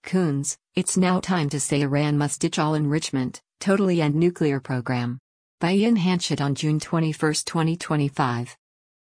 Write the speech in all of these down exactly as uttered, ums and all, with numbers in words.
Coons, it's now time to say Iran must ditch all enrichment, totally end nuclear program. By Ian Hanchett on June twenty-first, twenty twenty-five.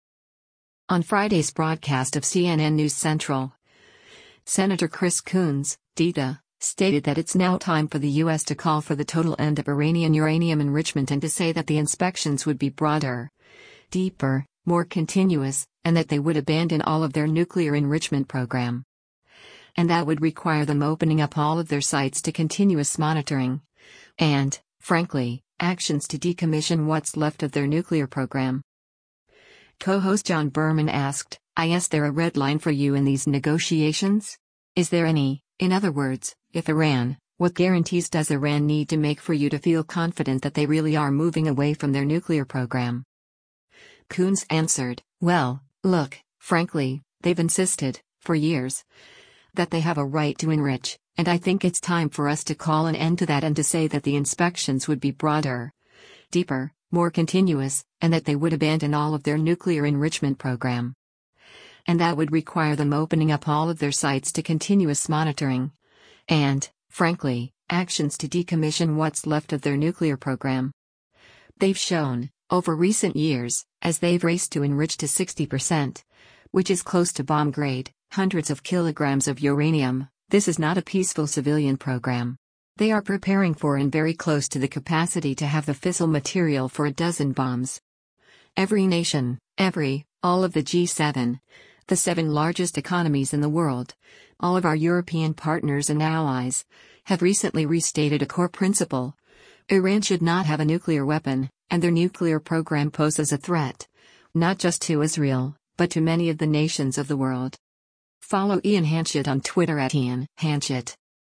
On Friday's broadcast of C N N News Central, Senator Chris Coons, D D A, stated that it's now time for the U S to call for the total end of Iranian uranium enrichment and to say that the inspections would be broader, deeper, more continuous, and that they would abandon all of their nuclear enrichment program. And that would require them opening up all of their sites to continuous monitoring. And, frankly, actions to decommission what's left of their nuclear program. Co-host John Berman asked, "Is there a red line for you in these negotiations? Is there any? In other words, if Iran, what guarantees does Iran need to make for you to feel confident that they really are moving away from their nuclear program?" Coons answered, "Well, look, frankly, they've insisted, for years, that they have a right to enrich, and I think it's time for us to call an end to that and to say that the inspections would be broader, deeper, more continuous, and that they would abandon all of their nuclear enrichment program. And that would require them opening up all of their sites to continuous monitoring. And, frankly, actions to decommission what's left of their nuclear program. They've shown, over recent years, as they've raced to enrich to sixty percent, which is close to bomb grade, hundreds of kilograms of uranium, this is not a peaceful civilian program. They are preparing for and very close to the capacity to have the fissile material for a dozen bombs. Every nation, every, all of the G seven, the seven largest economies in the world, all of our European partners and allies, have recently restated a core principle. Iran should not have a nuclear weapon, and their nuclear program poses a threat, not just to Israel, but to many of the nations of the world." Follow Ian Hanchett on Twitter at Ian Hanchett.